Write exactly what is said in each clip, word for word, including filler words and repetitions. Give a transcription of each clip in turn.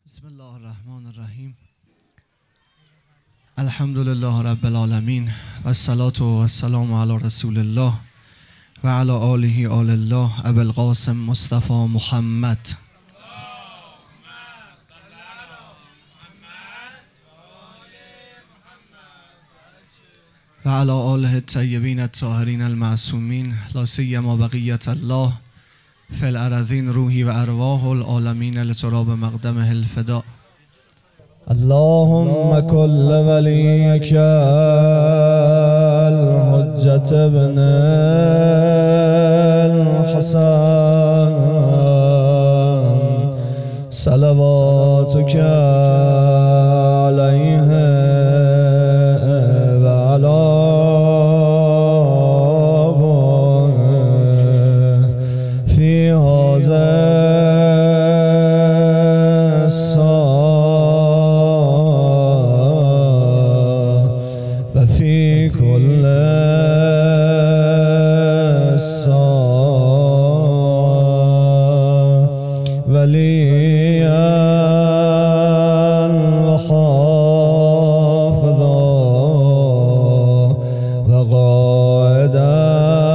بسم الله الرحمن الرحیم. الحمد لله رب العالمین و الصلاة و السلام علی رسول الله و علی آله آل الله ابو القاسم مصطفی محمد. و علی آله الطیبین الطاهرین المعصومین لا سیما بقیة الله فی الارضین روحی و ارواح العالمین لتراب مقدمه الفداء. اللهم كل وليك الحجة ابن الحسن صلواتك عليه وعلى في هذا وفي كل ساعة وليا وحافظا وقائدا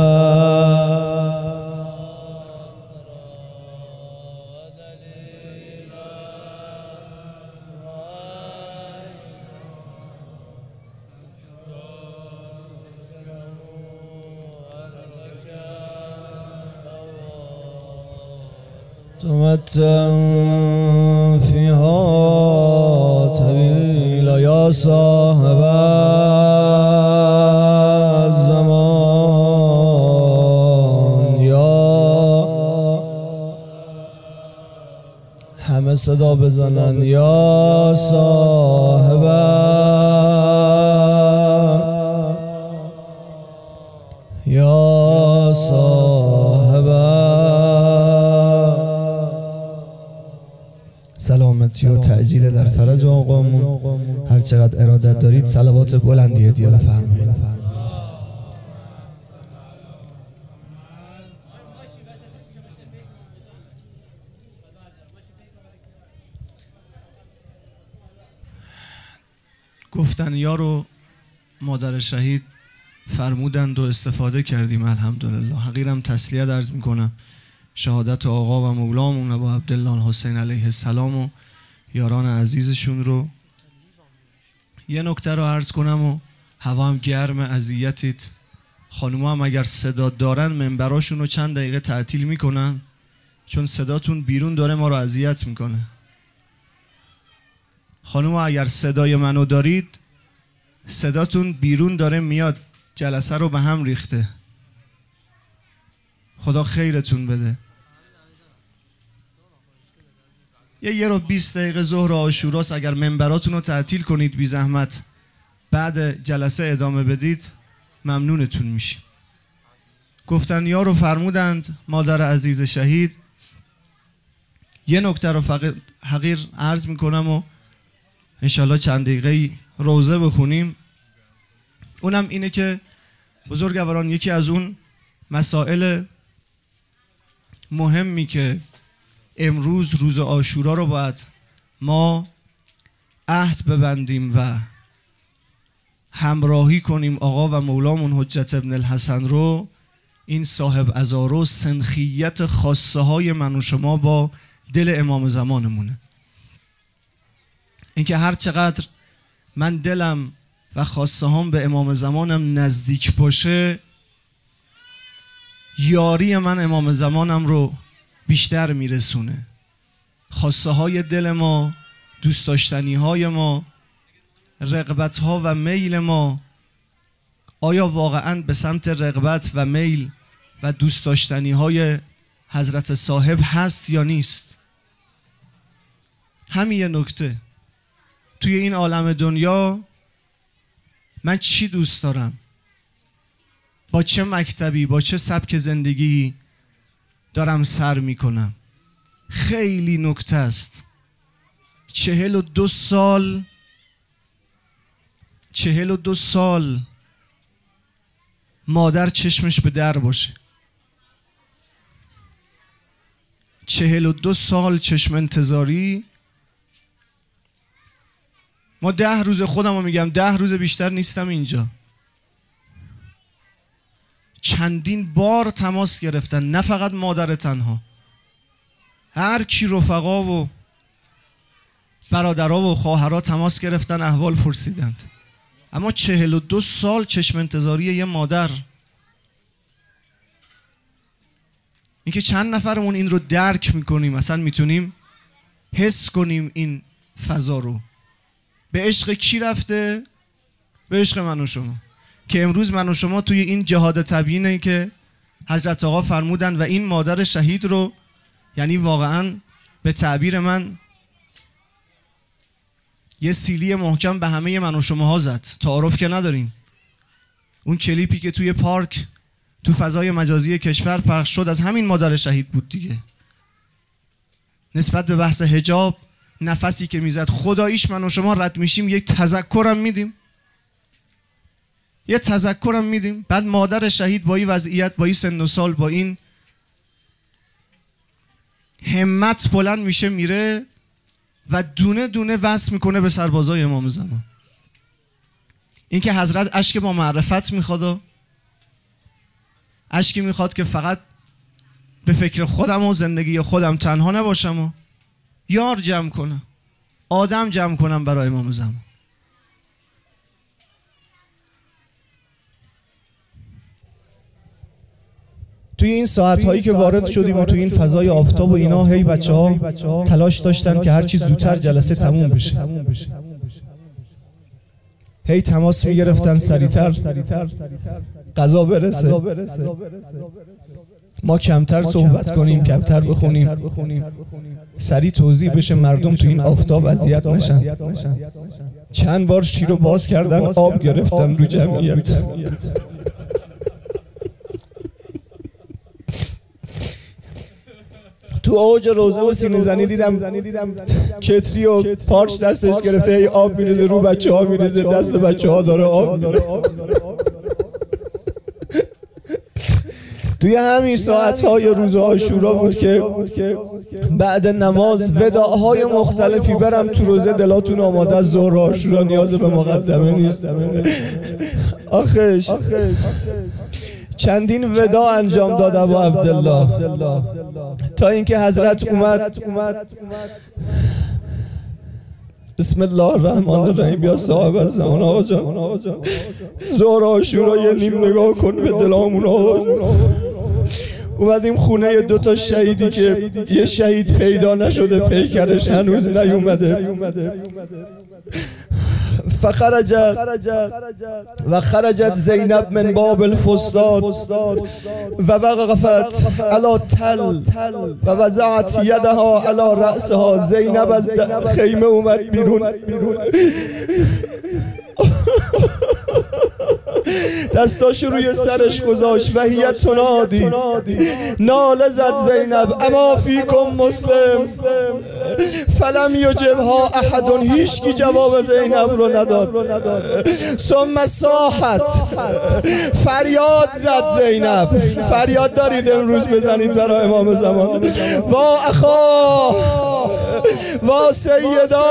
تمتع فيها طويلا يا صاحب الزمان. یا همه صدا بزنن یا صاحب یا صاحب سلامتی و تعجیل در فرج آقامون. هر چقدر ارادت دارید صلوات بلندی هدیه بفرمایید. گفتن یا رو مادر شهید فرمودند و استفاده کردیم الحمدلله. حقیرم تسلیت عرض میکنم شهادت آقا و مولامون ابو عبدالله الحسین علیه السلام و یاران عزیزشون رو. یه نکته رو عرض کنم و هوا هم گرم، اذیتید. خانوما هم اگر صدا دارن منبراشون رو چند دقیقه تعطیل میکنن چون صداتون بیرون داره ما رو اذیت میکنه. خانوما اگر صدای منو دارید صداتون بیرون داره میاد، جلسه رو به هم ریخته. خدا خیرتون بده. یه یه رو بیست دقیقه ظهر عاشوراست، اگر منبراتون رو تعطیل کنید بی زحمت بعد جلسه ادامه بدید ممنونتون میشیم. گفتن یا رو فرمودند مادر عزیز شهید. یه نکته رو فقط حقیر عرض میکنم و انشالله چند دقیقه روزه بخونیم. اونم اینه که بزرگواران یکی از اون مسائل مهمی که امروز روز عاشورا رو باید ما عهد ببندیم و همراهی کنیم آقا و مولامون حجت ابن الحسن رو، این صاحب عزا و سنخیت خاصه های من و شما با دل امام زمانمونه. اینکه هر چقدر من دلم و خاصه هم به امام زمانم نزدیک باشه یاری من امام زمانم رو بیشتر میرسونه. خاصه های دل ما، دوست داشتنی های ما، رغبت ها و میل ما آیا واقعا به سمت رغبت و میل و دوست داشتنی های حضرت صاحب هست یا نیست؟ همین یه نکته. توی این عالم دنیا من چی دوست دارم؟ با چه مکتبی، با چه سبک زندگی دارم سر میکنم؟ خیلی نکته است. چهل و دو سال چهل و دو سال مادر چشمش به در باشه، چهل و دو سال چشم انتظاری ما ده روز خودم رو میگم ده روز بیشتر نیستم اینجا. چندین بار تماس گرفتن، نه فقط مادر تنها، هر کی رفقا و برادرها و خواهرها تماس گرفتن، احوال پرسیدند. اما چهل و دو سال چشم انتظاری یه مادر. اینکه چند نفرمون این رو درک میکنیم، اصلا میتونیم حس کنیم این فضا رو. به عشق کی رفته؟ به عشق من و شما، که امروز من و شما توی این جهاد تبیینه که حضرت آقا فرمودن و این مادر شهید رو، یعنی واقعا به تعبیر من یه سیلی محکم به همه من و شماها زد. تعارف که نداریم. اون کلیپی که توی پارک تو فضای مجازی کشور پخش شد از همین مادر شهید بود دیگه. نسبت به بحث حجاب نفسی که میزد، خداییش من و شما رد میشیم یک تذکرم میدیم، یه تذکرم میدیم. بعد مادر شهید با این وضعیت، با این سن و سال، با این همت بلند میشه میره و دونه دونه وصل میکنه به سربازای امام زمان. این که حضرت اشک با معرفت میخواد، اشکی میخواد که فقط به فکر خودم و زندگی خودم تنها نباشم و یار جمع کنم، آدم جمع کنم برای امام زمان. توی این ساعت هایی که وارد شدیم و توی این فضای آفتاب و اینا، هی بچه ها تلاش داشتن که هرچی زودتر جلسه تموم بشه. هی تماس می گرفتن سریعتر قضا برسه، ما کمتر صحبت کنیم، کمتر بخونیم، سریع توضیح بشه، مردم تو این آفتاب اذیت نشن. چند بار شیر رو باز کردن، آب گرفتن رو جمعیت. تو اوج روزه و سینه زنی دیدم کتری و پارچ دستش گرفته، ای آب میریزه رو بچه ها، میریزه دست بچه ها داره آب. توی همین ساعتهای روز عاشورا بود که بعد نماز وداعهای مختلفی برم تو روزه، دلاتون آماده از ظهر عاشورا، نیاز به مقدمه نیست. آخش چندین ودا انجام داد ابو عبدالله تا اینکه حضرت اومد. بسم الله الرحمن الرحیم. یا صاحب الزمان آقا جان، ظهر عاشورا یه نیم نگاه کن به دلامون آقا. اومدیم خونه دوتا شهیدی که یه شهید پیدا نشده، پیکرش هنوز نیومده. فخرجت و خرجت زینب من باب الفستاد و وقفت علی تل و وضعت یدها علی رأسها. زینب از خیمه اومد بیرون، دستاشو روی سرش گذاشت و هی تنادی، ناله زد زینب اما فیکم مسلم، فلم یجبها احد، هیچ کی جواب زینب رو نداد. ثم صاحت، فریاد زد زینب. فریاد دارید امروز بزنید برای امام زمان. وا اخا، وا سیدا،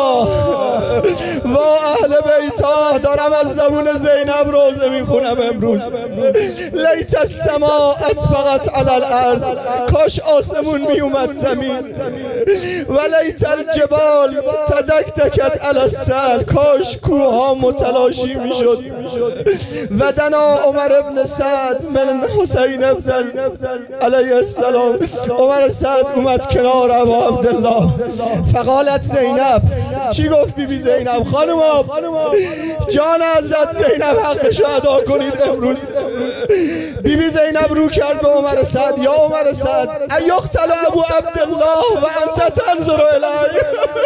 وا اهل بیتا. دارم از زبون زینب روزه میخونم امروز. لیت السما اطبقت علی الارض، کاش آسمون میومد زمین. و لیت الجبال تدکتکت علی السهل، کاش کوها متلاشی میشد. و دنا عمر ابن سعد من حسین ابن علیه السلام. عمر سعد اومد کنار ابو عبدالله. فقالت زینب، چی گفت بی بی زینب؟ خانم جان حضرت زینب حقشو ادا کنید امروز. بی بی زینب رو کرد به عمر سعد. یا عمر سعد، ایقتل ابو عبدالله و انت تنظر الیه.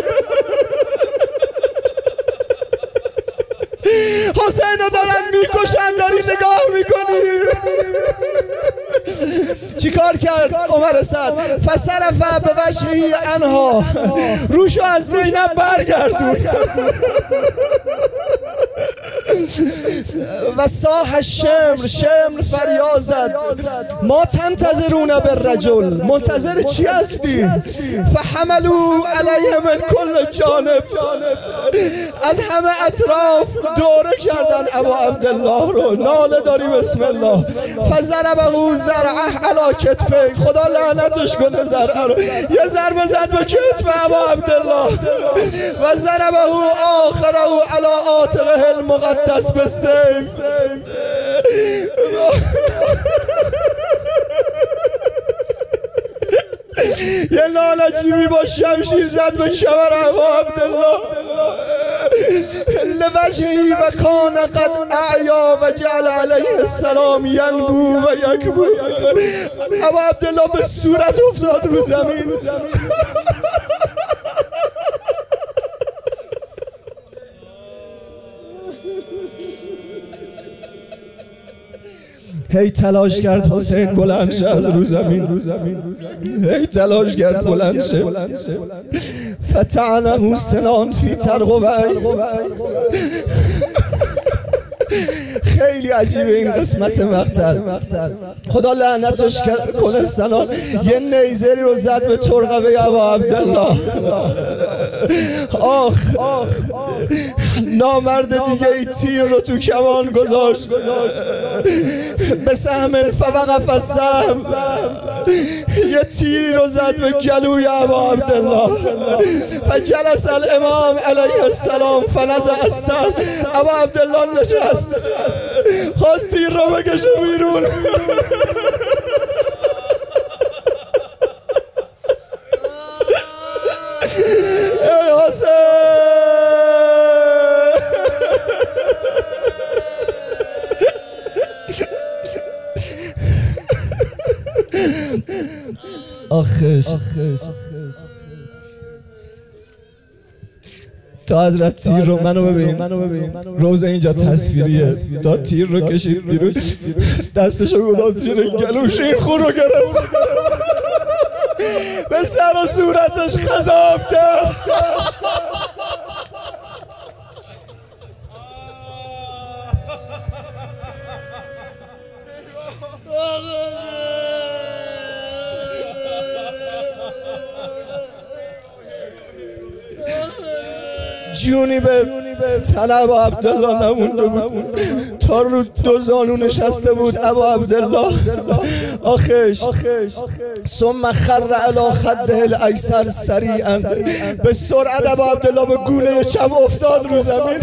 حسین رو دارن میکشن، داری نگاه میکنی. چی کار کرد عمر سعد؟ فصرف به وجهی انها، روشو از زینب برگردون. و صاح شمر، شمر فریاد زد ما تنتظرون بالرجل، منتظر چی هستی؟ فحملوا علیه من کل جانب، از همه اطراف دوره کردن ابا عبدالله رو، ناله داری بسم الله. فضربه زرعه علی کتفه، خدا لعنتش کنه زرعه رو، یه ضربه زد به کتف ابا عبدالله. و ضربه آخره علی عاتقه المقدس بالسیف. یه لالجیبی با شمشیر زد به کمر ابا عبدالله لوجهی و کان قد اعیا و جعل علیه السلام ینبو و یکبو. ابا عبدالله به صورت افتاد رو زمین. هی تلاش کرد حسین بلند شه از رو زمین، هی تلاش کرد بلند شه. فتعنه سنان فی ترقبه. خیلی عجیبه این قسمت مقتل. خدا لعنتش کنه سنان یه نیزری رو زد به ترقبه ابا عبدالله. آخ نامرد دیگه ای تیر رو تو کمان گذاشت. به سهم فوقف السهم، یه تیری رو زد به گلوی ابا عبدالله. فجلس الامام علیه السلام فنزع السهم. ابا عبدالله نشست، خواست تیر رو بکشه بیرون. ای حسین آخش تا حضرت تیر رو منو ببین، روزه اینجا تصویریه، تا تیر رو کشید بیرون، دستشو گذاشت زیر گلوش، این خون رو گرفت به سر و صورتش خضاب کرد. جونی به تن ابا عبدالله نمونده بود، تا رو دو زانو نشسته بود ابا عبدالله. آخش ثم خر علی خده الایسر سریعا، به سرعت ابا عبدالله به گونه چپ افتاد رو زمین.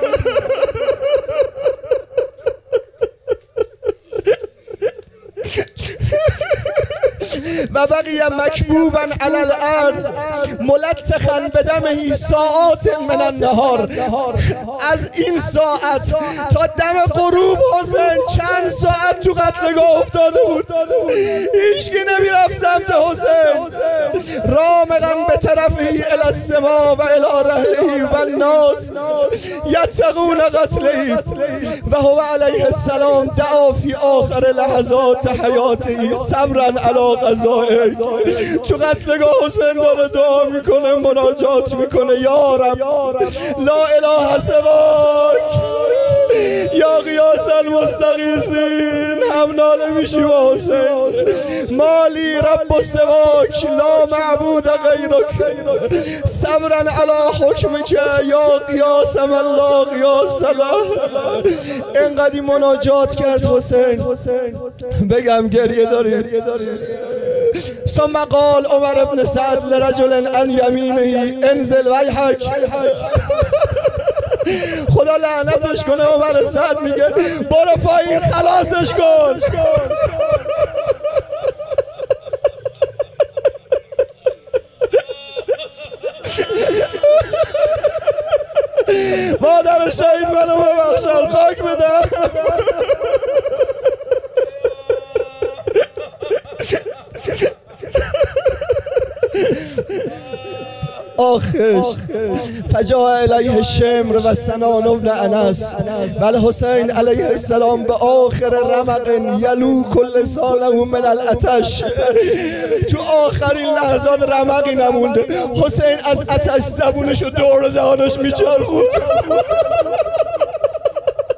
و بقیه مکبوبا علی الارض ملتخا بدمه ساعات من النهار. از این ساعت تا دم غروب حسین چند ساعت تو قتلگاه افتاده بود، هیچکی نمیرفت سمت حسین. رامقا به طرفه الی السما و الی رحله و الناس یتقون قتله و هو علیه السلام دعا فی آخر لحظات حیاته صبرا علی قضائه. تو قتلگاه حسین داره دعا میکنه، مناجات میکنه، یا رب لا اله سواک یا قیاس المستغیثین. هم ناله میشی با حسین، مالی رب سواک لا معبود غیرک صبرا علی حکمک یا قیاس من لا قیاس له. انقدی مناجات کرد حسین، بگم گریه داری. ثم قال عمر ابن سعد لرجل عن یمینه انزل ویحک. خدا لعنتش کنه عمر سعد میگه برو پایین خلاصش کن. مادر شهید منو ببخشن، خاک بدم. آخش فجاء الیه شمر و سنان ابن انس و الحسین علیه السلام به آخر رمق یلو کل سانه من الاتش. تو آخرین لحظات رمقی نمونده، حسین از اتش زبونشو دور دهانش میچرخون.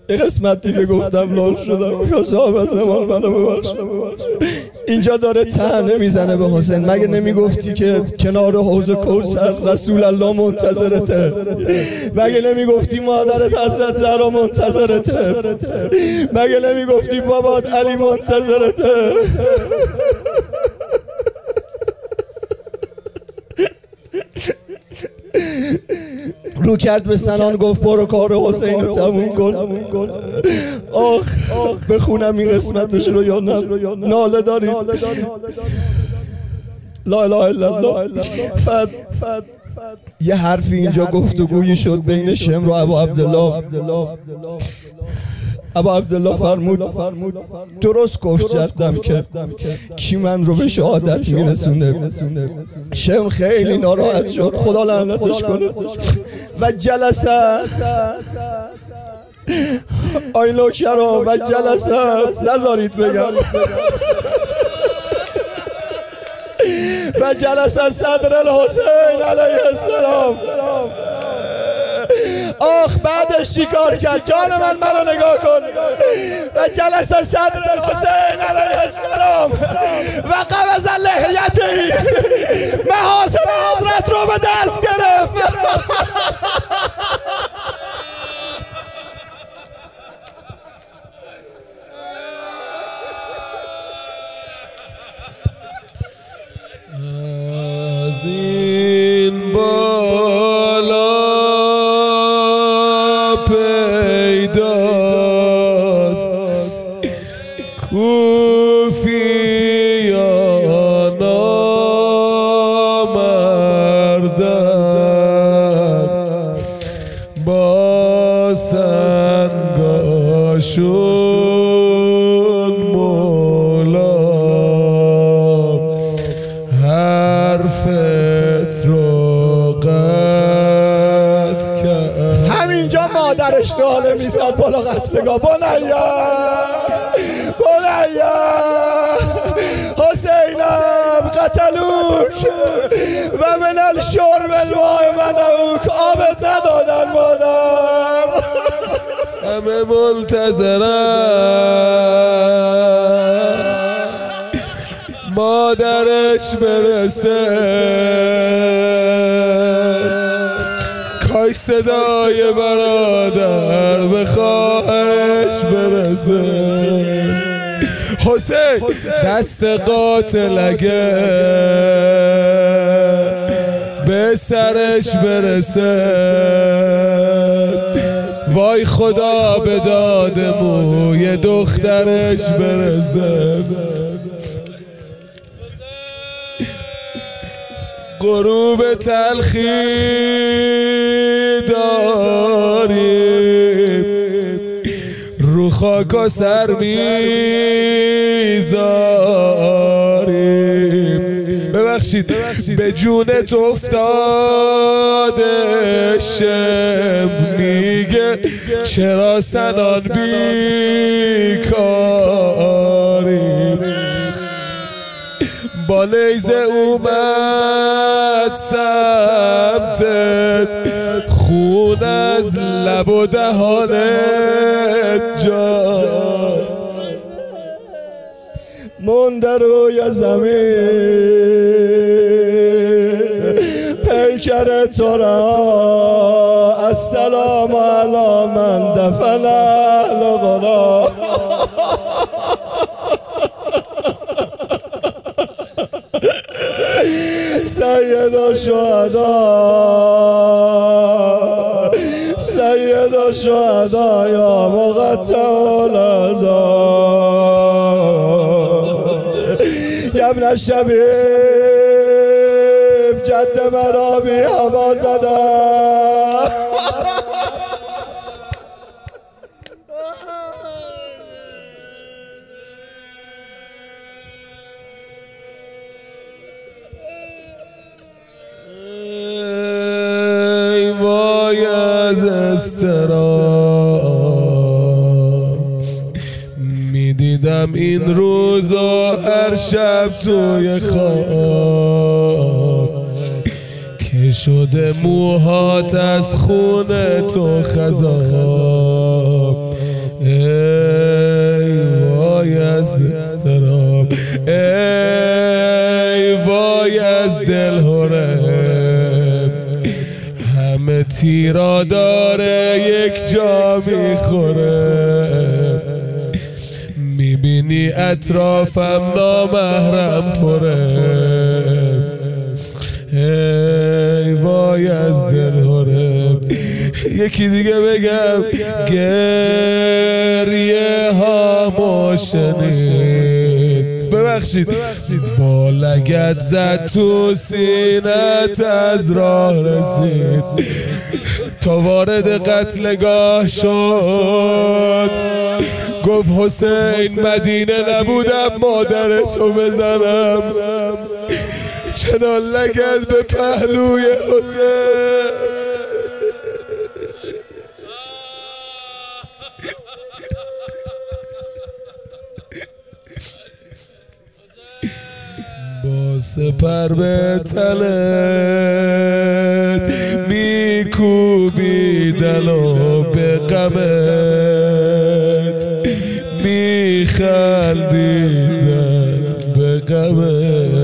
یه قسمت دیگه گفتم لال شدم یا صاحب زمان منو ببخش. اینجا داره طعنه میزنه به حسین. مگه نمیگفتی که کنار حوض کوثر رسول الله منتظرته؟ مگه نمیگفتی مادرت حضرت زهرا منتظرته؟ مگه نمیگفتی بابات علی منتظرته؟ رو کرد به سنان گفت برو کار حسین رو تموم کن. آخ بخونم این قسمتش رو یا نه؟ ناله دارید؟ لا اله الا الله. فد یه حرفی اینجا گفتگویی شد بین شمر و ابا عبدالله. ابا عبدالله فرمود درست گفت جدم که کی من رو به شهادت میرسونه. شمر خیلی ناراحت شد، خدا لعنتش کنه، و جلسه آی نوکرا و جلسه نذارید بگم و جلسه صدر الحسین علیه السلام. آخ بعدش چی کار کرد؟ جان من منو نگاه کن. و جلسه صدر الحسین علیه السلام و قبض لحیتی، محاسن حضرت رو به دست گرفت. از این بالا پیداست کوفیان آمردن با سنگاشون مولام حرفت رو قطع کرد. همینجا مادرش ناله میزد بالا قتلگاه. بنیا بنیا حسینم قتلوک و من الشرب الماء منعوک. آبت ندادن مادر. همه منتظرن مادرش برسه. کاش صدای برادر به خواهرش برسه. حسین دست قاتل اگه به سرش برسه، وای خدا به داد موی دخترش برسه. غروب تلخی داریم، رو خاک و سر میذاریم. ببخشید به جونت افتاده شم میگه چرا سنان بیکاریم. با نیزه اومد سمتت، خون از لب و دهانت جا مونده روی زمین. پیکر تو را السلام علی من دفن اهل قرا. سید الشهدا سید الشهدا یا مقطع العذاب یا ابن الشبیب جد مرا بی هوا زده. میدیدم این روزا هر شب توی خواب که شده موهات از خون تو خضاب. ای وای از استراب، ای وای از دل هره، همه تیرا داره یک جا میخوره، میبینی اطرافم نامحرم پره، ای وای از دل هره. یکی دیگه بگم گریه ها شنید، ببخشید با لگد زد تو سینت از راه رسید، تا وارد قتلگاه شد گفت حسین مدینه نبودم مادرتو بزنم، چنان لگد به پهلوی حسین. با سپر به تنت میکوبیدن و به غمت میخندیدن به غمت،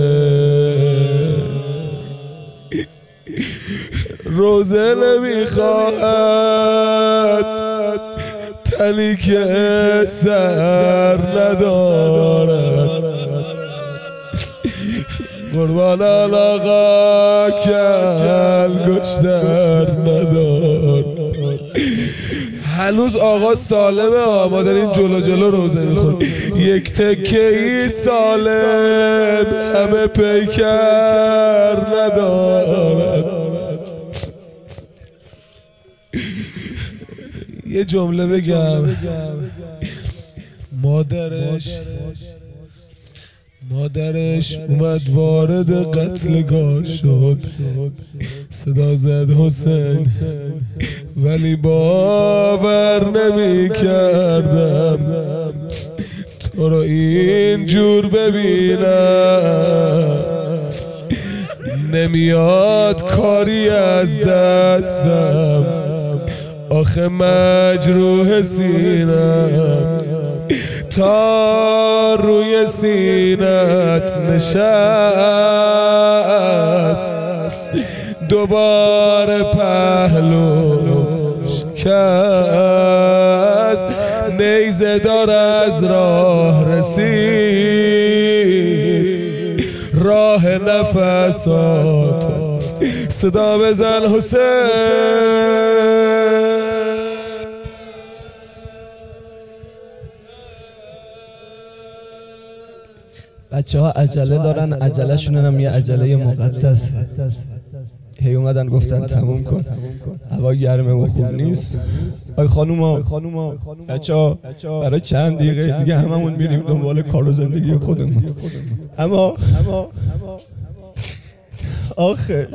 روزه نمیخواهد تنی که سر ندارد، قربان آقا کل گشتر ندار. هنوز آقا سالمه، ما داریم جلو جلو روزه میخوریم، یک تکه ای سالم همه پیکر ندارد. یه جمله بگم، مادرش مادرش اومد وارد قتلگاه شد، صدا زد حسین، ولی باور نمی کردم تو رو اینجور ببینم، نمیاد کاری از دستم، آخه مجروح سینم، تا روی سینت نشست دوباره پهلو شکست، نیزه دار از راه رسید راه نفسات، صدا بزن حسین. بچه ها عجله دارن، عجله شونن هم یه عجله مقدس. هی اومدن گفتن تموم کن، هوا گرمه و خوب نیست. آی خانوما بچه ها برای چند دقیقه دیگه هممون میریم دنبال کار و زندگی خودمون. اما آخش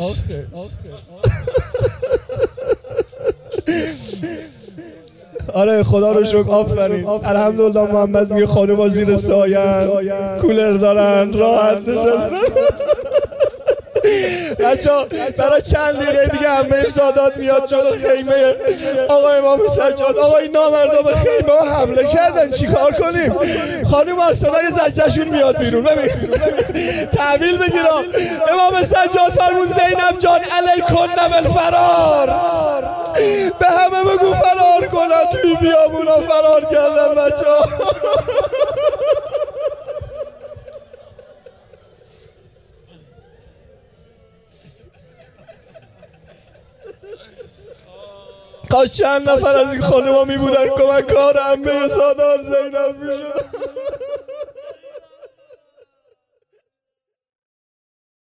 آره خدا رو شکر، آفرین، الحمدلله. محمد میگه خانوما زیر سایه‌ان، کولر دارن، راحت نشستن. بچه‌ها برای چند دقیقه دیگه همه سادات میاد جلو خیمه آقا امام سجاد. آقا این نامردا به خیمه ها حمله کردن، چیکار کنیم؟ خانوما از صدای زجرشون میاد بیرون. ببین تحویل بگیرم. امام سجاد فرمود زینب جان علیکن بالفرار، به همه بگو فرار کنن. توی بیابونا فرار کردن بچه‌ها. کاش چند نفر از این خانوما می بودن کمک کار عمه سادات زینب می شدن.